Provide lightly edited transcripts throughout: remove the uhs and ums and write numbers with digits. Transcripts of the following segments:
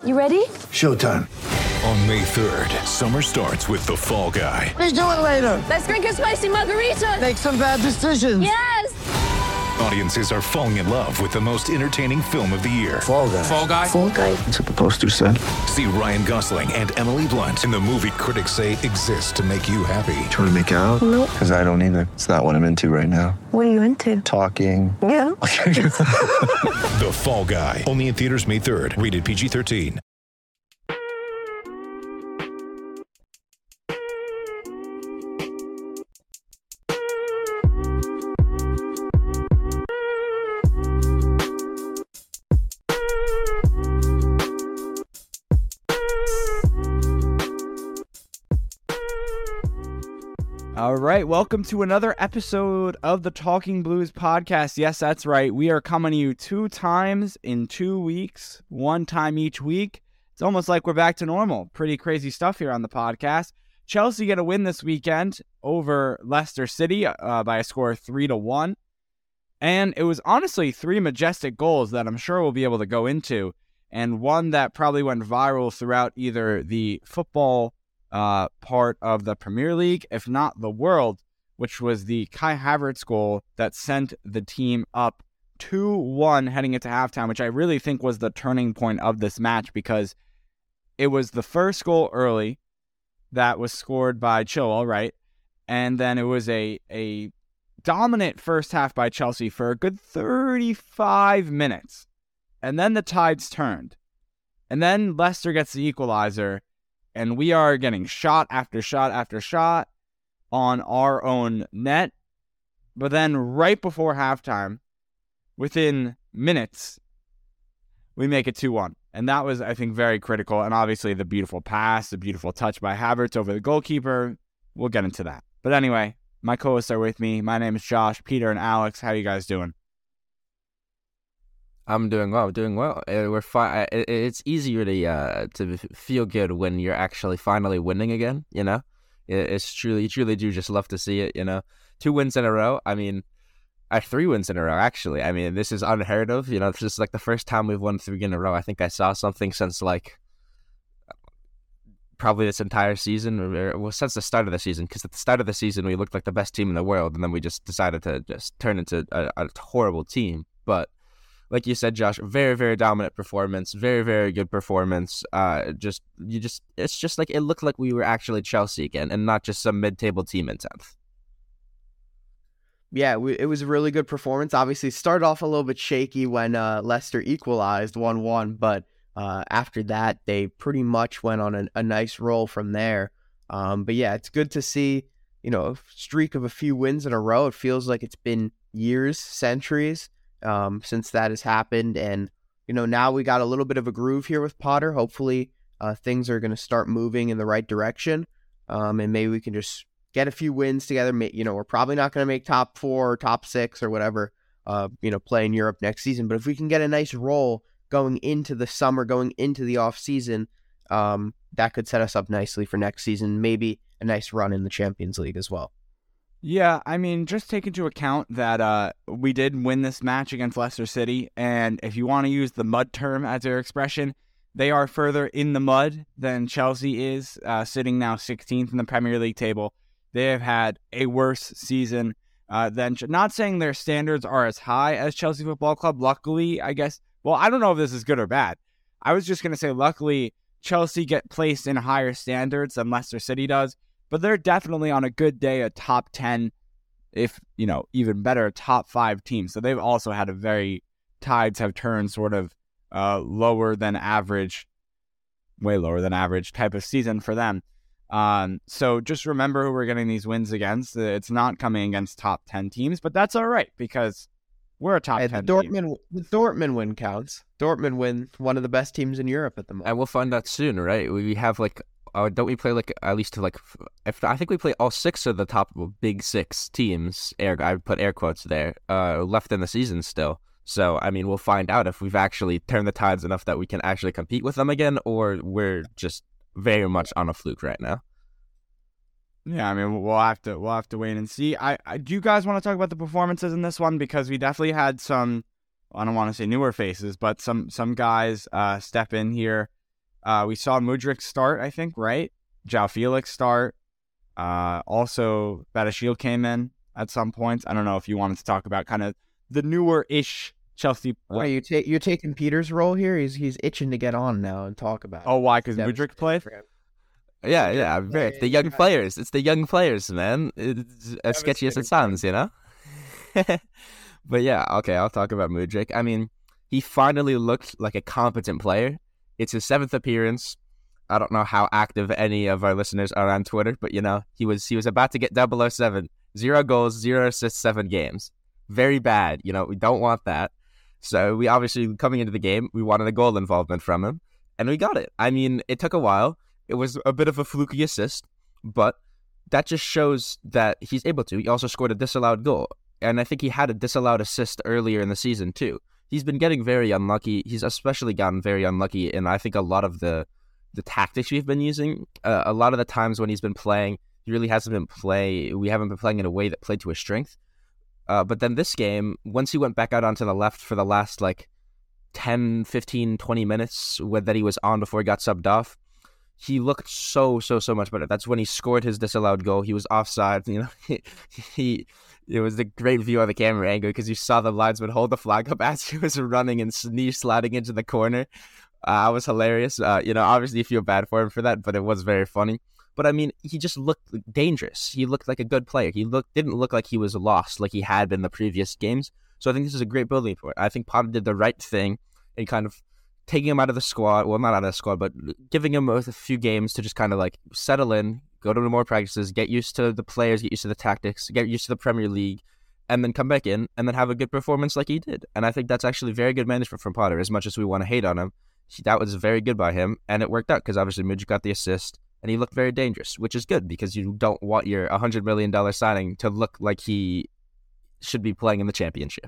You ready? Showtime. On May 3rd, summer starts with The Fall Guy. Let's do it later. Let's drink a spicy margarita. Make some bad decisions. Yes! Audiences are falling in love with the most entertaining film of the year. Fall Guy. Fall Guy? Fall Guy. That's what the poster said. See Ryan Gosling and Emily Blunt in the movie critics say exists to make you happy. Trying to make it out? Nope. Because I don't either. It's not what I'm into right now. What are you into? Talking. Yeah. The Fall Guy. Only in theaters May 3rd. Rated PG-13. All right, welcome to another episode of the Talking Blues podcast. Yes, that's right. We are coming to you 2 times in 2 weeks, 1 time each week. It's almost like we're back to normal. Pretty crazy stuff here on the podcast. Chelsea get a win this weekend over Leicester City by a score of 3-1. And it was honestly 3 majestic goals that I'm sure we'll be able to go into. And one that probably went viral throughout either the football part of the Premier League, if not the world, which was the Kai Havertz goal that sent the team up 2-1 heading into halftime, which I really think was the turning point of this match because it was the first goal early that was scored by Chilwell, right? And then it was a dominant first half by Chelsea for a good 35 minutes. And then the tides turned. And then Leicester gets the equalizer. And we are getting shot after shot after shot on our own net. But then right before halftime, within minutes, we make it 2-1. And that was, I think, very critical. And obviously the beautiful pass, the beautiful touch by Havertz over the goalkeeper. We'll get into that. But anyway, my co-hosts are with me. My name is Josh, Peter, and Alex. How are you guys doing? I'm doing well. We're fine. It's easier to feel good when you're actually finally winning again. You know, it's truly, you truly do just love to see it. You know, 2 wins in a row. I mean, 3 wins in a row. Actually, I mean, this is unheard of. You know, this is like the first time we've won 3 in a row. I think I saw something since like probably this entire season, or since the start of the season. Because at the start of the season, we looked like the best team in the world, and then we just decided to just turn into a horrible team. But like you said, Josh, very, very dominant performance, very, very good performance. It's just like it looked like we were actually Chelsea again and not just some mid-table team in 10th. Yeah, it was a really good performance. Obviously, started off a little bit shaky when Leicester equalized 1-1, but after that, they pretty much went on a nice roll from there. But yeah, it's good to see, you know, a streak of a few wins in a row. It feels like it's been years, centuries since that has happened. And, you know, now we got a little bit of a groove here with Potter. Hopefully things are going to start moving in the right direction. And maybe we can just get a few wins together. You know, we're probably not going to make top 4 or top 6 or whatever, you know, play in Europe next season. But if we can get a nice roll going into the summer, going into the off season, that could set us up nicely for next season. Maybe a nice run in the Champions League as well. Yeah, I mean, just take into account that we did win this match against Leicester City, and if you want to use the mud term as their expression, they are further in the mud than Chelsea is, sitting now 16th in the Premier League table. They have had a worse season than, not saying their standards are as high as Chelsea Football Club, luckily, I guess. Well, I don't know if this is good or bad. I was just going to say, luckily, Chelsea get placed in higher standards than Leicester City does. But they're definitely on a good day a top 10, if, you know, even better, top 5 team. So they've also had a very, tides have turned sort of lower than average, way lower than average type of season for them. So just remember who we're getting these wins against. It's not coming against top 10 teams, but that's all right because we're a top 10 team. The Dortmund win counts. Dortmund win, one of the best teams in Europe at the moment. And we'll find out soon, right? We have like, don't we play like at least like, I think we play all 6 of the top big 6 teams, I put air quotes there, left in the season still. So, I mean, we'll find out if we've actually turned the tides enough that we can actually compete with them again, or we're just very much on a fluke right now. Yeah, I mean, we'll have to wait and see. Do you guys want to talk about the performances in this one? Because we definitely had some, I don't want to say newer faces, but some guys step in here We saw Mudryk start, I think, right? João Felix start. Also, Badiashile came in at some points. I don't know if you wanted to talk about kind of the newer-ish Chelsea. Wait, you're taking Peter's role here? He's itching to get on now and talk about it. Oh, why? Because Mudryk played? Yeah. It's the young players. It's the young players, man. It's as sketchy as it sounds, you know? But yeah, okay, I'll talk about Mudryk. I mean, he finally looked like a competent player. It's his 7th appearance. I don't know how active any of our listeners are on Twitter, but, you know, he was about to get 007. 0 goals, 0 assists, 7 games. Very bad. You know, we don't want that. So we obviously, coming into the game, we wanted a goal involvement from him, and we got it. I mean, it took a while. It was a bit of a fluky assist, but that just shows that he's able to. He also scored a disallowed goal, and I think he had a disallowed assist earlier in the season too. He's been getting very unlucky. He's especially gotten very unlucky in, I think, a lot of the tactics we've been using. A lot of the times when he's been playing, he really hasn't been we haven't been playing in a way that played to his strength. But then this game, once he went back out onto the left for the last 10, 15, 20 minutes that he was on before he got subbed off, he looked so much better. That's when he scored his disallowed goal. He was offside. You know, it was a great view on the camera angle because you saw the linesman hold the flag up as he was running and sliding into the corner. It was hilarious. You know, obviously you feel bad for him for that, but it was very funny. But I mean, he just looked dangerous. He looked like a good player. He didn't look like he was lost like he had been the previous games. So I think this is a great building for it. I think Potter did the right thing in kind of taking him out of the squad. Well, not out of the squad, but giving him a few games to just kind of settle in, go to more practices, get used to the players, get used to the tactics, get used to the Premier League, and then come back in and then have a good performance like he did. And I think that's actually very good management from Potter. As much as we want to hate on him, that was very good by him, and it worked out because obviously Mudryk got the assist. And he looked very dangerous, which is good because you don't want your $100 million signing to look like he should be playing in the championship.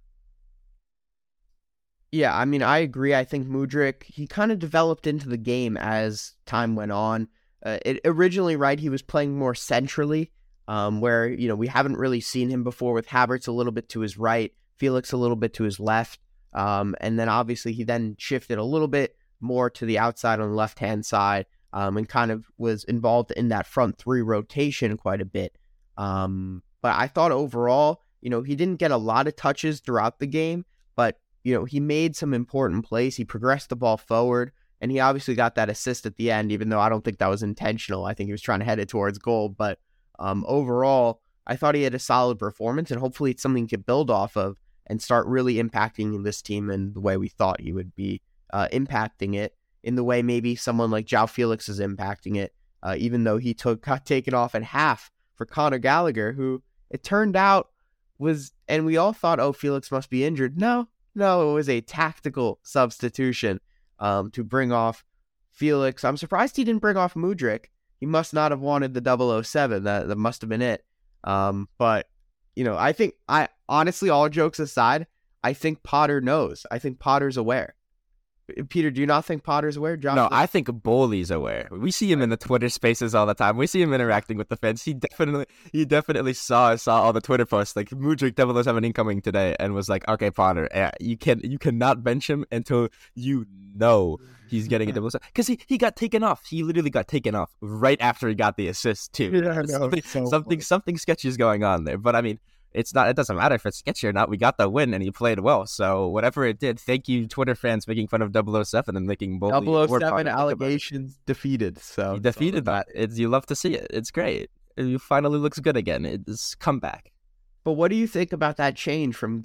Yeah, I mean, I agree. I think Mudryk, he kind of developed into the game as time went on. Originally, right, he was playing more centrally, where, you know, we haven't really seen him before with Havertz a little bit to his right, Felix a little bit to his left. And then obviously he then shifted a little bit more to the outside on the left-hand side. And kind of was involved in that front 3 rotation quite a bit. But I thought overall, you know, he didn't get a lot of touches throughout the game, but, you know, he made some important plays. He progressed the ball forward, and he obviously got that assist at the end, even though I don't think that was intentional. I think he was trying to head it towards goal. But overall, I thought he had a solid performance, and hopefully it's something he could build off of and start really impacting this team in the way we thought he would be impacting it. In the way maybe someone like João Felix is impacting it, even though he got taken off at half for Conor Gallagher, who it turned out was, and we all thought, oh, Felix must be injured. No, it was a tactical substitution to bring off Felix. I'm surprised he didn't bring off Mudryk. He must not have wanted the 007. That must have been it. But, you know, I honestly, all jokes aside, I think Potter knows. I think Potter's aware. Peter, do you not think Potter's aware? No, I think Bowley's aware. We see him in the Twitter spaces all the time. We see him interacting with the fans. He definitely saw all the Twitter posts like Mudryk 007 incoming today and was like, okay, Potter, you cannot bench him until you know he's getting a 007. Because he got taken off. He literally got taken off right after he got the assist too. Yeah, something sketchy is going on there. But I mean, it doesn't matter if it's sketchy or not. We got the win and he played well. So whatever it did, thank you, Twitter fans, making fun of 007 and making Bowley 007 allegations defeated. So he defeated that. You love to see it. It's great. It finally looks good again. It's comeback. But what do you think about that change from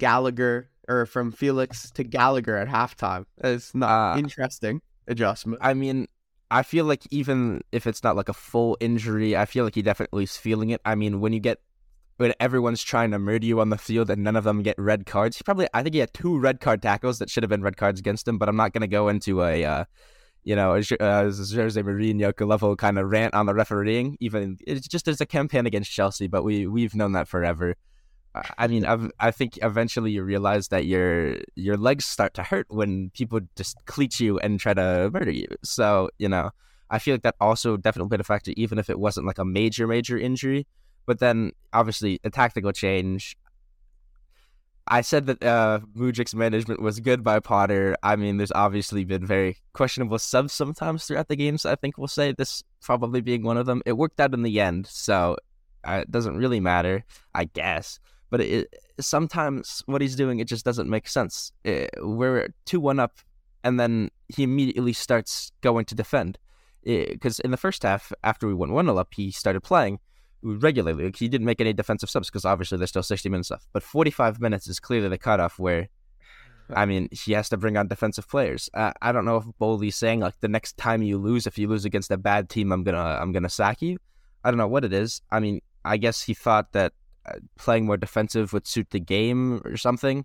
from Felix to Gallagher at halftime? It's not interesting adjustment. I mean, I feel like even if it's not like a full injury, I feel like he definitely is feeling it. I mean, when everyone's trying to murder you on the field and none of them get red cards. I think he had 2 red card tackles that should have been red cards against him, but I'm not going to go into a Jose Mourinho level kind of rant on the refereeing. Even it's just as a campaign against Chelsea, but we've known that forever. I mean, I think eventually you realize that your legs start to hurt when people just cleat you and try to murder you. So, you know, I feel like that also definitely played a factor, even if it wasn't like a major injury. But then, obviously, a tactical change, I said that Mudryk's management was good by Potter. I mean, there's obviously been very questionable subs sometimes throughout the games. I think we'll say this probably being one of them. It worked out in the end, so it doesn't really matter, I guess. But sometimes what he's doing, it just doesn't make sense. We're 2-1 up, and then he immediately starts going to defend. Because in the first half, after we went 1-0 up, he started playing regularly. Like, he didn't make any defensive subs because obviously there's still 60 minutes left. But 45 minutes is clearly the cutoff where, I mean, he has to bring on defensive players. I don't know if Bowley's saying like the next time you lose, if you lose against a bad team, I'm gonna sack you. I don't know what it is. I mean, I guess he thought that playing more defensive would suit the game or something.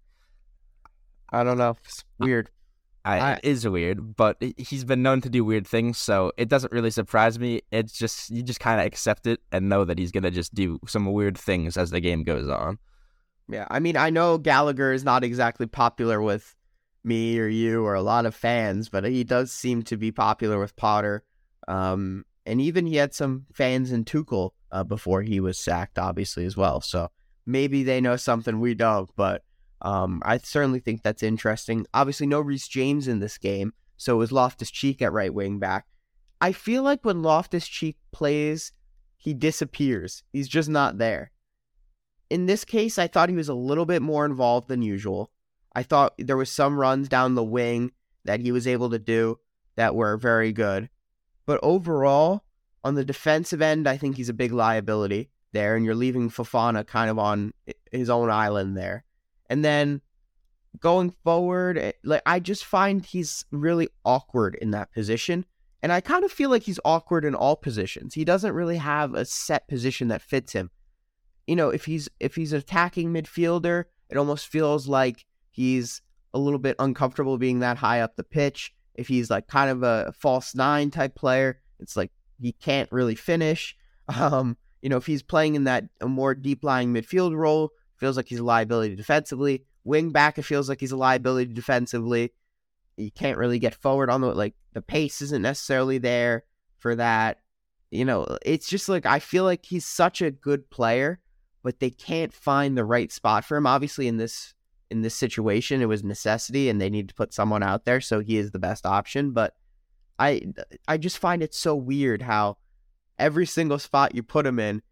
I don't know. It's weird. It is weird, but he's been known to do weird things, so it doesn't really surprise me. It's just, you just kind of accept it and know that he's going to just do some weird things as the game goes on. Yeah, I mean, I know Gallagher is not exactly popular with me or you or a lot of fans, but he does seem to be popular with Potter. And even he had some fans in Tuchel before he was sacked, obviously, as well. So maybe they know something we don't, but I certainly think that's interesting. Obviously, no Reece James in this game, so it was Loftus-Cheek at right wing back. I feel like when Loftus-Cheek plays, he disappears. He's just not there. In this case, I thought he was a little bit more involved than usual. I thought there was some runs down the wing that he was able to do that were very good. But overall, on the defensive end, I think he's a big liability there, and you're leaving Fofana kind of on his own island there. And then going forward, like, I just find he's really awkward in that position. And I kind of feel like he's awkward in all positions. He doesn't really have a set position that fits him. You know, if he's an attacking midfielder, it almost feels like he's a little bit uncomfortable being that high up the pitch. If he's like kind of a false nine type player, it's like he can't really finish. If he's playing in that a more deep lying midfield role, feels like he's a liability defensively. Wing back, it feels like he's a liability defensively. You can't really get forward on the pace isn't necessarily there for that. It's just like, I feel like he's such a good player, but they can't find the right spot for him. Obviously, in this situation, it was necessity, and they need to put someone out there, so he is the best option. But I just find it so weird how every single spot you put him in,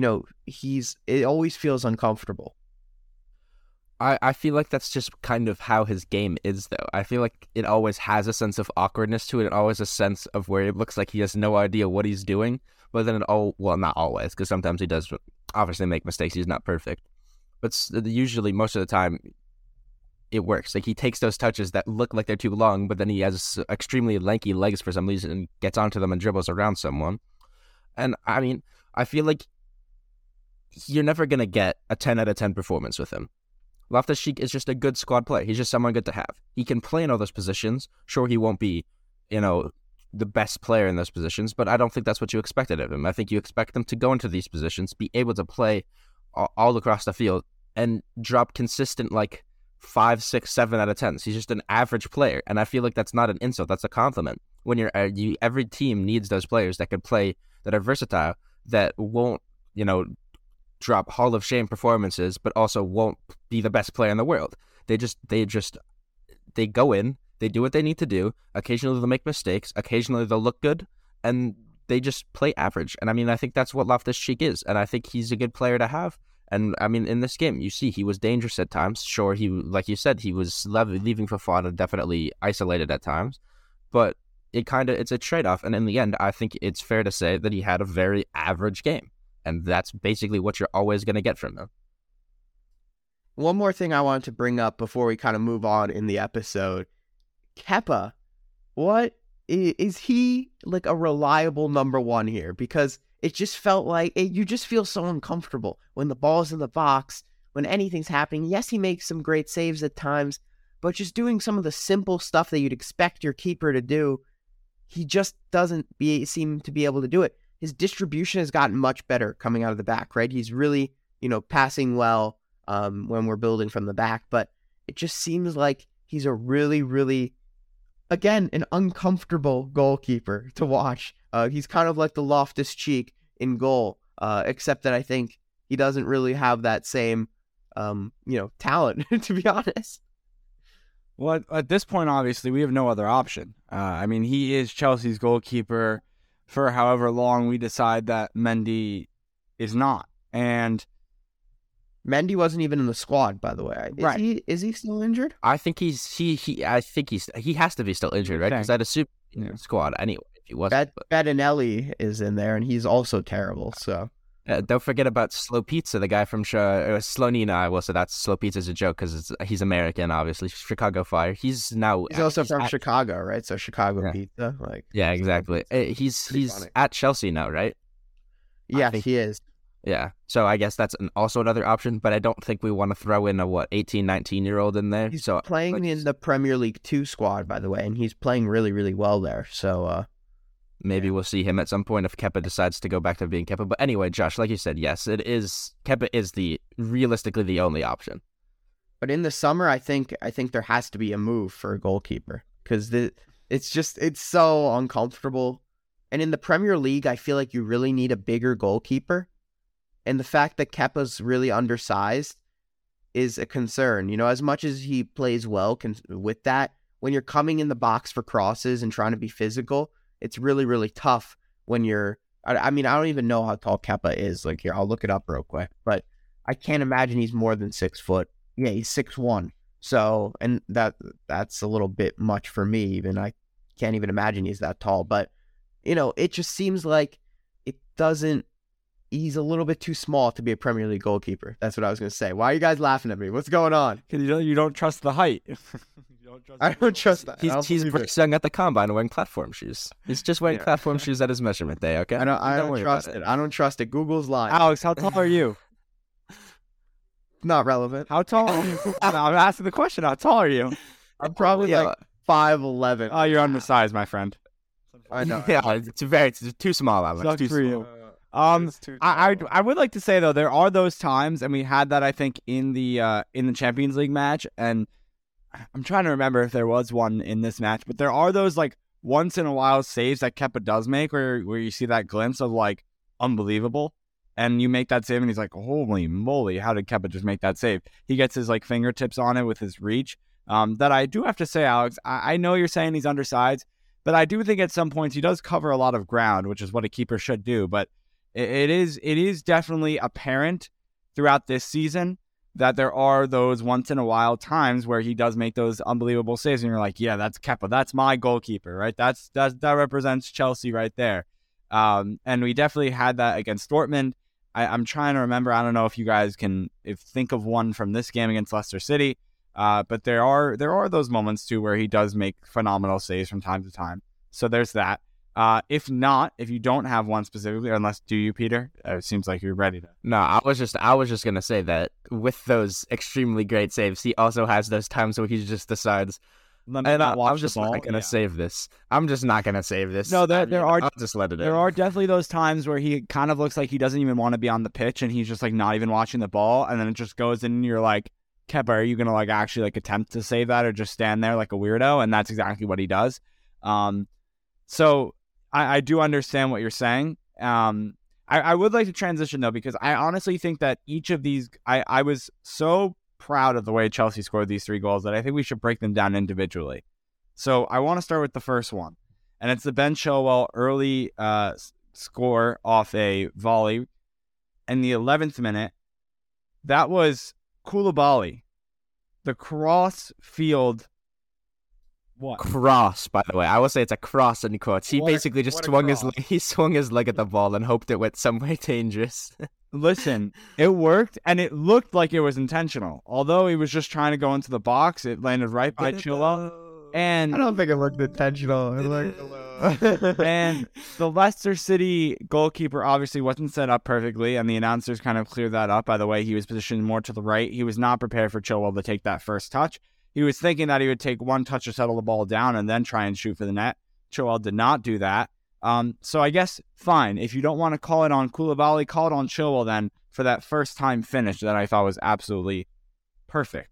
it always feels uncomfortable. I feel like that's just kind of how his game is, though. I feel like it always has a sense of awkwardness to it, and always a sense of where it looks like he has no idea what he's doing. But then not always, because sometimes he does obviously make mistakes. He's not perfect. But usually, most of the time, it works. Like, he takes those touches that look like they're too long, but then he has extremely lanky legs for some reason and gets onto them and dribbles around someone. And, I mean, I feel like you're never going to get a 10 out of 10 performance with him. Loftus-Cheek is just a good squad player. He's just someone good to have. He can play in all those positions. Sure, he won't be, the best player in those positions, but I don't think that's what you expected of him. I think you expect him to go into these positions, be able to play all across the field, and drop consistent, 5, 6, 7 out of 10s. He's just an average player, and I feel like that's not an insult. That's a compliment. When every team needs those players that can play, that are versatile, that won't, drop Hall of Shame performances, but also won't be the best player in the world. They go in, they do what they need to do. Occasionally they'll make mistakes. Occasionally they'll look good, and they just play average. And I mean, I think that's what Loftus-Cheek is, and I think he's a good player to have. And I mean, in this game, you see he was dangerous at times. Sure, like you said, he was leaving Fofana definitely isolated at times, but it's a trade-off. And in the end, I think it's fair to say that he had a very average game. And that's basically what you're always going to get from him. One more thing I wanted to bring up before we kind of move on in the episode. Kepa, what is he like a reliable number one here? Because it just felt like you just feel so uncomfortable when the ball's in the box, when anything's happening. Yes, he makes some great saves at times, but just doing some of the simple stuff that you'd expect your keeper to do, he just doesn't seem to be able to do it. His distribution has gotten much better coming out of the back, right? He's really, passing well when we're building from the back, but it just seems like he's a really, really, again, an uncomfortable goalkeeper to watch. He's kind of like the Loftus-Cheek in goal, except that I think he doesn't really have that same talent, to be honest. Well, at this point, obviously, we have no other option. I mean, he is Chelsea's goalkeeper for however long we decide that Mendy is not. And Mendy wasn't even in the squad, by the way. Is he still injured? I think he has to be still injured, right? Because I'd assume in the squad anyway if he wasn't. Bettinelli is in there, and he's also terrible. So don't forget about Slow Pizza, the guy from Slonina. I will say that Slow Pizza's a joke because he's American, obviously. Chicago Fire. He's also from Chicago, right? So Chicago Pizza, yeah, exactly. He's at Chelsea now, right? Yeah, he is. Yeah, so I guess that's also another option, but I don't think we want to throw in a 18, 19-year-old in there. He's playing in the Premier League 2 squad, by the way, and he's playing really, really well there. So maybe we'll see him at some point if Kepa decides to go back to being Kepa. But anyway, Josh, like you said, yes, Kepa is realistically the only option. But in the summer, I think there has to be a move for a goalkeeper because it's so uncomfortable. And in the Premier League, I feel like you really need a bigger goalkeeper. And the fact that Kepa's really undersized is a concern. As much as he plays well with that, when you're coming in the box for crosses and trying to be physical, it's really, really tough when you're... I mean, I don't even know how tall Kepa is. Here, I'll look it up real quick. But I can't imagine he's more than 6 foot. Yeah, he's 6'1". So, and that's a little bit much for me even. I can't even imagine he's that tall. But, it just seems like it doesn't... He's a little bit too small to be a Premier League goalkeeper. That's what I was going to say. Why are you guys laughing at me? What's going on? Because you don't trust the height. I don't trust that. He's young at the combine wearing platform shoes. He's just wearing platform shoes at his measurement day, okay? I don't trust it. I don't trust it. Google's lying. Alex, how tall are you? Not relevant. How tall are you? I'm asking the question. How tall are you? I'm probably 5'11". Oh, you're undersized, my friend. I know. Yeah, it's too small, Alex. Sucks too for small. you. I would like to say though there are those times, and we had that I think in the Champions League match, and I'm trying to remember if there was one in this match, but there are those once in a while saves that Kepa does make where you see that glimpse of unbelievable, and you make that save and he's like, holy moly, how did Kepa just make that save? He gets his fingertips on it with his reach. That I do have to say, Alex, I know you're saying he's undersized, but I do think at some points he does cover a lot of ground, which is what a keeper should do, but it is definitely apparent throughout this season that there are those once in a while times where he does make those unbelievable saves, and you're like, yeah, that's Kepa, that's my goalkeeper, right? That represents Chelsea right there. And we definitely had that against Dortmund. I'm trying to remember. I don't know if you guys can think of one from this game against Leicester City, but there are those moments too where he does make phenomenal saves from time to time. So there's that. If you don't have one specifically, unless do you, Peter? It seems like you're ready to. No, I was just gonna say that with those extremely great saves, he also has those times where he just decides, I'm just not gonna save this. I'm just not gonna save this. No, I'll just let it in. There are definitely those times where he kind of looks like he doesn't even want to be on the pitch, and he's just not even watching the ball, and then it just goes in, and you're like, Kepa, are you gonna actually attempt to save that, or just stand there like a weirdo? And that's exactly what he does. So. I do understand what you're saying. I would like to transition, though, because I honestly think that each of these... I was so proud of the way Chelsea scored these 3 goals that I think we should break them down individually. So I want to start with the first one, and it's the Ben Chilwell early score off a volley in the 11th minute. That was Koulibaly. The cross field... What? Cross, by the way. I will say it's a cross in quotes. He basically just swung his leg at the ball and hoped it went somewhere dangerous. Listen, it worked, and it looked like it was intentional. Although he was just trying to go into the box, it landed right by Chilwell. And I don't think it looked intentional. It looked and the Leicester City goalkeeper obviously wasn't set up perfectly, and the announcers kind of cleared that up. By the way, he was positioned more to the right. He was not prepared for Chilwell to take that first touch. He was thinking that he would take one touch to settle the ball down and then try and shoot for the net. Chilwell did not do that. So I guess, fine. If you don't want to call it on Koulibaly, call it on Chilwell then for that first-time finish that I thought was absolutely perfect.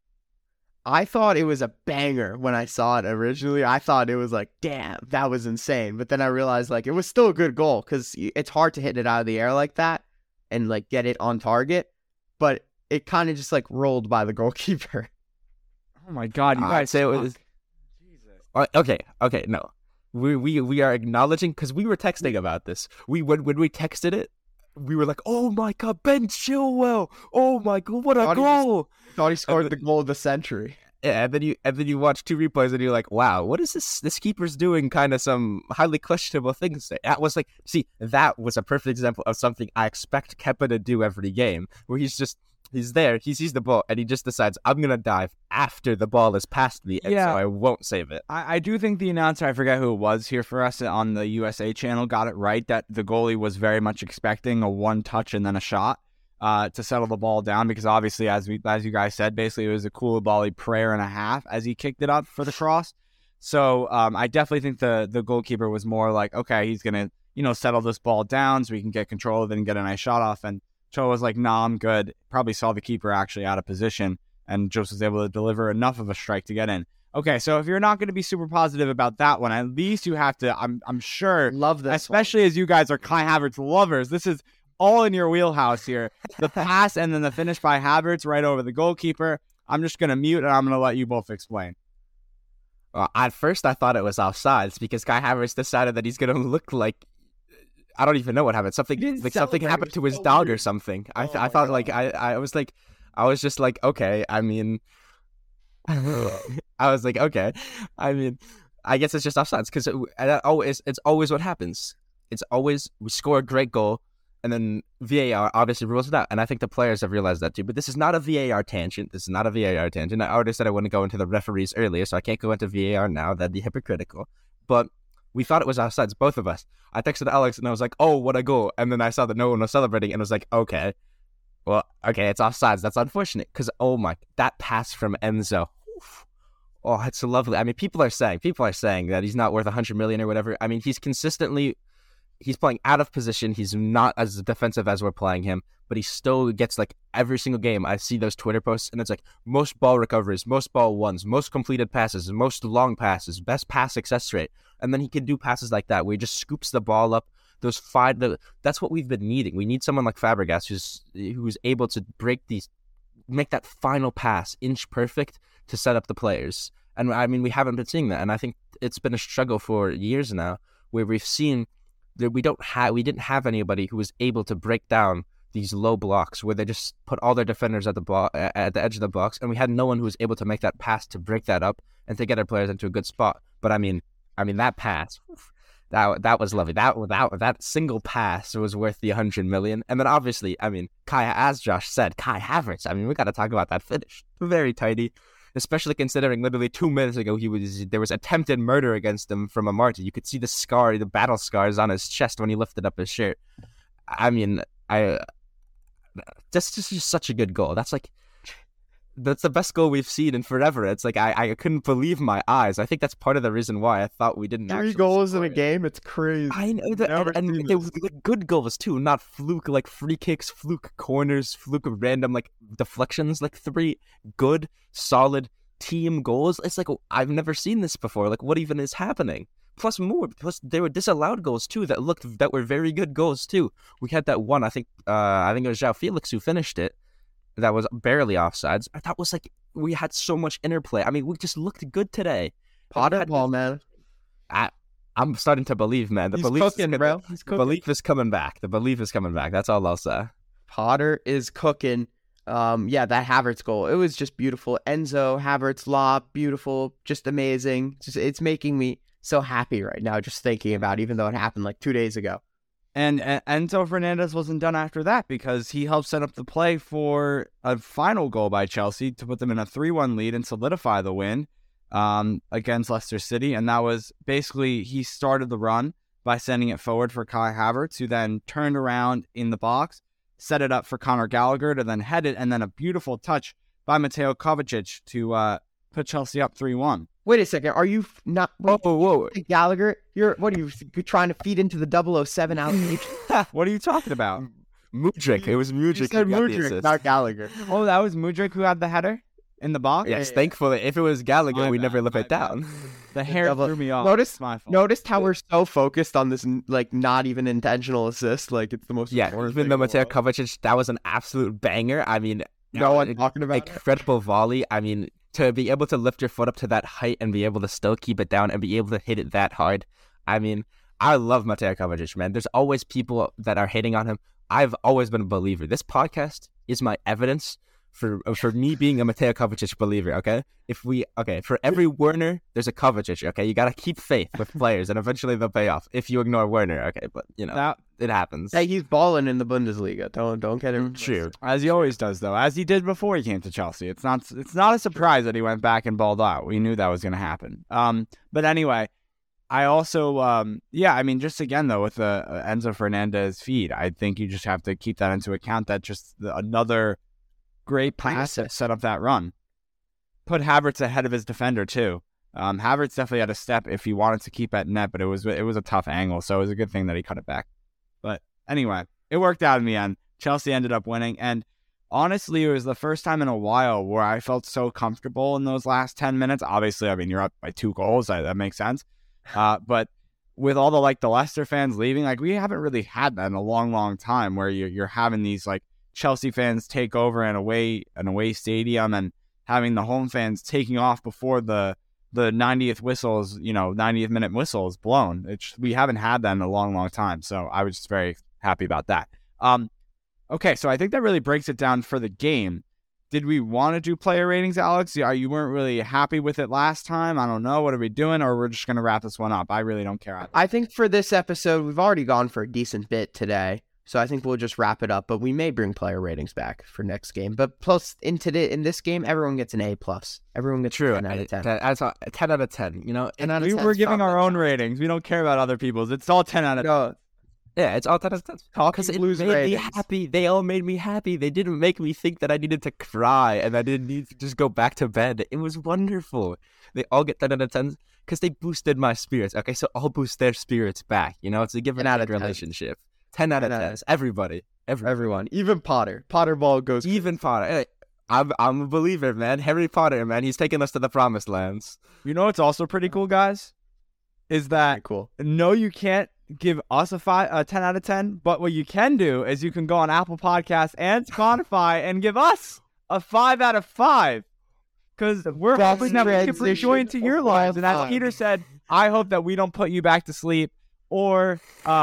I thought it was a banger when I saw it originally. I thought it was damn, that was insane. But then I realized, it was still a good goal because it's hard to hit it out of the air like that and, get it on target. But it kind of just like rolled by the goalkeeper. Oh my God, you I'd guys say it suck. was- Okay, no. We are acknowledging, because we were texting about this. When we texted it, we were like, "Oh my God, Ben Chilwell! Oh my God, what a Thought he goal!" Thought he scored the goal of the century. Yeah, and then you watch 2 replays and you're like, "Wow, what is this? This keeper's doing kind of some highly questionable things." That was like, that was a perfect example of something I expect Kepa to do every game, where he's there, he sees the ball, and he just decides, I'm going to dive after the ball is past me, and Yeah. so I won't save it. I do think the announcer, I forget who it was here for us on the USA channel, got it right that the goalie was very much expecting a one touch and then a shot to settle the ball down, because obviously, as you guys said, basically it was a Koulibaly prayer and a half as he kicked it up for the cross. So I definitely think the goalkeeper was more like, okay, he's going to settle this ball down so we can get control of it and get a nice shot off. And Cho was like, nah, I'm good. Probably saw the keeper actually out of position, and Jose was able to deliver enough of a strike to get in. Okay, so if you're not going to be super positive about that one, at least you have to, I'm sure, Love this. especially as you guys are Kai Havertz lovers, this is all in your wheelhouse here. The pass and then the finish by Havertz right over the goalkeeper. I'm just going to mute, and I'm going to let you both explain. At first, I thought it was offsides because Kai Havertz decided that he's going to look like, I don't even know what happened. Something happened to his dog or something. I thought like I was just like, okay. I mean, I was like, okay. I mean, I guess it's just offsides because it's always what happens. It's always we score a great goal and then VAR obviously rules it out. And I think the players have realized that too. But this is not a VAR tangent. I already said I wouldn't go into the referees earlier, so I can't go into VAR now. That'd be hypocritical. But we thought it was offsides, both of us. I texted Alex and I was like, oh, what a goal. And then I saw that no one was celebrating and I was like, okay, it's offsides. That's unfortunate because, that pass from Enzo. Oof. Oh, it's so lovely. I mean, people are saying that he's not worth 100 million or whatever. I mean, he's playing out of position. He's not as defensive as we're playing him, but he still gets like every single game. I see those Twitter posts and it's like most ball recoveries, most ball ones, most completed passes, most long passes, best pass success rate. And then he can do passes like that where he just scoops the ball up. That's what we've been needing. We need someone like Fabregas who's able to make that final pass inch perfect to set up the players. And I mean, we haven't been seeing that. And I think it's been a struggle for years now where we've seen that we didn't have anybody who was able to break down these low blocks where they just put all their defenders at the edge of the box, and we had no one who was able to make that pass to break that up and to get our players into a good spot. But I mean that pass, that was lovely. That single pass was worth the 100 million. And then obviously, I mean, as Josh said, Kai Havertz. I mean, we got to talk about that finish. Very tidy, especially considering literally 2 minutes ago there was attempted murder against him from Amartey. You could see the battle scars on his chest when he lifted up his shirt. I mean, that's just such a good goal. That's the best goal we've seen in forever. It's like I couldn't believe my eyes. I think that's part of the reason why I thought we didn't. 3 goals in a game. It's crazy. I know that, and they were like good goals too, not fluke like free kicks, fluke corners, fluke random like deflections. Like 3 good, solid team goals. It's like I've never seen this before. Like what even is happening? Plus there were disallowed goals too that were very good goals too. We had that one. I think it was João Felix who finished it. That was barely offsides. I thought was like we had so much interplay. I mean, we just looked good today. Potter ball, man. I'm starting to believe, man. He's cooking, bro. He's cooking. Belief is coming back. The belief is coming back. That's all I'll say. Potter is cooking. That Havertz goal. It was just beautiful. Enzo, Havertz lob, beautiful, just amazing. It's making me so happy right now just thinking about it, even though it happened like 2 days ago. And Enzo Fernandez wasn't done after that because he helped set up the play for a final goal by Chelsea to put them in a 3-1 lead and solidify the win against Leicester City. And that was basically he started the run by sending it forward for Kai Havertz, who then turned around in the box, set it up for Conor Gallagher to then head it, and then a beautiful touch by Mateo Kovacic to put Chelsea up 3-1. Wait a second. Are you not... Whoa. Gallagher, you're trying to feed into the 007 allegation? What are you talking about? Mudryk. It was Mudryk. You said Mudryk, not Gallagher. Oh, that was Mudryk who had the header in the box? Yes, thankfully. If it was Gallagher, we never live it down. The hair threw me off. Noticed how we're so focused on this, like, not even intentional assist. Like, it's the most important even though Mateo Kovacic, that was an absolute banger. I mean, No one talking about it. Incredible volley. I mean, to be able to lift your foot up to that height and be able to still keep it down and be able to hit it that hard. I mean, I love Mateo Kovacic, man. There's always people that are hating on him. I've always been a believer. This podcast is my evidence for me being a Mateo Kovacic believer, okay? For every Werner, there's a Kovacic, okay? You got to keep faith with players, and eventually they'll pay off if you ignore Werner, okay? But, it happens. Hey, he's balling in the Bundesliga. Don't get him. True. As he always does, though, as he did before he came to Chelsea. It's not a surprise that he went back and balled out. We knew that was going to happen. But anyway, I also, just again, though, with the Enzo Fernandez feed, I think you just have to keep that into account, that just another great pass to set up that run. Put Havertz ahead of his defender, too. Havertz definitely had a step if he wanted to keep at net, but it was a tough angle, so it was a good thing that he cut it back. But anyway, it worked out in the end. Chelsea ended up winning, and honestly, it was the first time in a while where I felt so comfortable in those last 10 minutes. Obviously, I mean, you're up by 2 goals. That makes sense. But with all the Leicester fans leaving, we haven't really had that in a long, long time, where you're having these Chelsea fans take over an away stadium and having the home fans taking off before the 90th whistles, 90th minute whistle is blown. We haven't had that in a long, long time. So I was just very happy about that. Okay, so I think that really breaks it down for the game. Did we want to do player ratings, Alex? You weren't really happy with it last time. I don't know. What are we doing? Or we're just going to wrap this one up? I really don't care. I think for this episode, we've already gone for a decent bit today. So I think we'll just wrap it up. But we may bring player ratings back for next game. But plus, in this game, everyone gets an A+. Everyone gets 10 out of 10. That's 10 out of 10. We're giving our own ratings. We don't care about other people's. It's all 10 out of 10. No. Yeah, it's all 10 out of 10. Because it made me happy. They all made me happy. They didn't make me think that I needed to cry and I didn't need to just go back to bed. It was wonderful. They all get 10 out of 10 because they boosted my spirits. Okay, so I'll boost their spirits back. It's a give and take relationship. 10 out of 10. Everybody. Everyone. Even Potter. Potter ball goes. Even Potter. Hey, I'm a believer, man. Harry Potter, man. He's taking us to the promised lands. You know what's also pretty cool, guys? Is that cool? No, you can't give us a 10 out of 10, but what you can do is you can go on Apple Podcasts and Spotify and give us a 5 out of 5. Because we're hoping that we can bring joy into your lives. And as Peter said, I hope that we don't put you back to sleep or,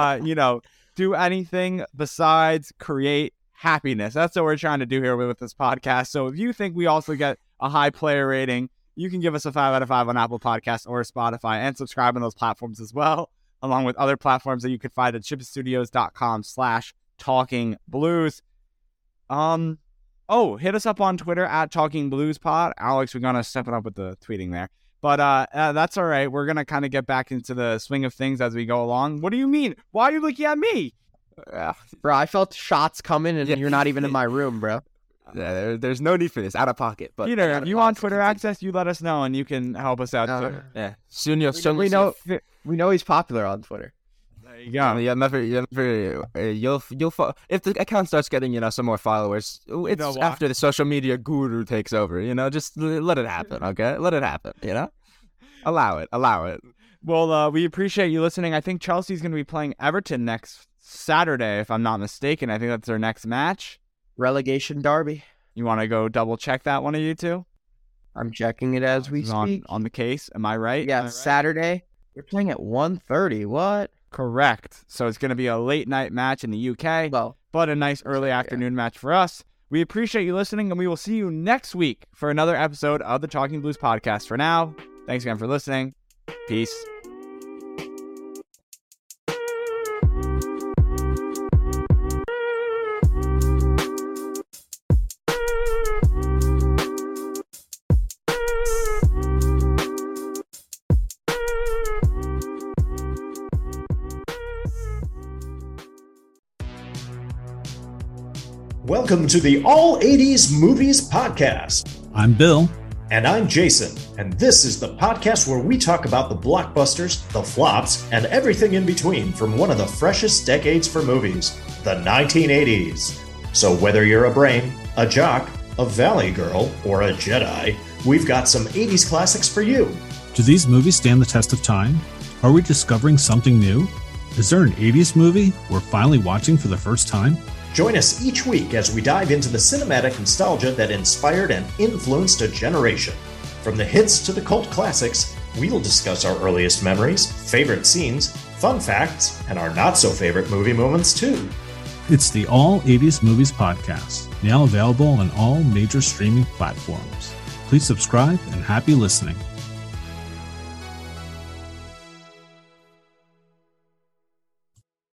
do anything besides create happiness. That's what we're trying to do here with this podcast. So if you think we also get a high player rating, you can give us a 5 out of 5 on Apple Podcasts or Spotify and subscribe on those platforms as well, along with other platforms that you can find at shipstudios.com/talkingblues. Hit us up on Twitter at talkingbluespod. Alex, we're going to step it up with the tweeting there. But that's all right. We're going to kind of get back into the swing of things as we go along. What do you mean? Why are you looking at me? Bro, I felt shots coming and you're not even in my room, bro. Yeah, there's no need for this. Out of pocket. But Peter, if you want Twitter access, you let us know and you can help us out too. Yeah. Soon we know he's popular on Twitter. There you go. You'll if the account starts getting some more followers, it's after the social media guru takes over. Just let it happen. Okay, let it happen. Allow it. Well, we appreciate you listening. I think Chelsea's going to be playing Everton next Saturday, if I'm not mistaken. I think that's their next match. Relegation derby. You want to go double check that, one of you two? I'm checking it as we speak. On the case. Am I right? Yeah, Saturday. We're playing at 1:30. What? Correct. So it's going to be a late night match in the UK, but a nice early afternoon match for us. We appreciate you listening, and we will see you next week for another episode of the Talking Blues podcast. For now, thanks again for listening. Peace. Welcome to the All 80s Movies Podcast. I'm Bill. And I'm Jason. And this is the podcast where we talk about the blockbusters, the flops, and everything in between from one of the freshest decades for movies, the 1980s. So whether you're a brain, a jock, a valley girl, or a Jedi, we've got some 80s classics for you. Do these movies stand the test of time? Are we discovering something new? Is there an 80s movie we're finally watching for the first time? Join us each week as we dive into the cinematic nostalgia that inspired and influenced a generation. From the hits to the cult classics, we'll discuss our earliest memories, favorite scenes, fun facts, and our not-so-favorite movie moments, too. It's the All 80s Movies Podcast, now available on all major streaming platforms. Please subscribe and happy listening.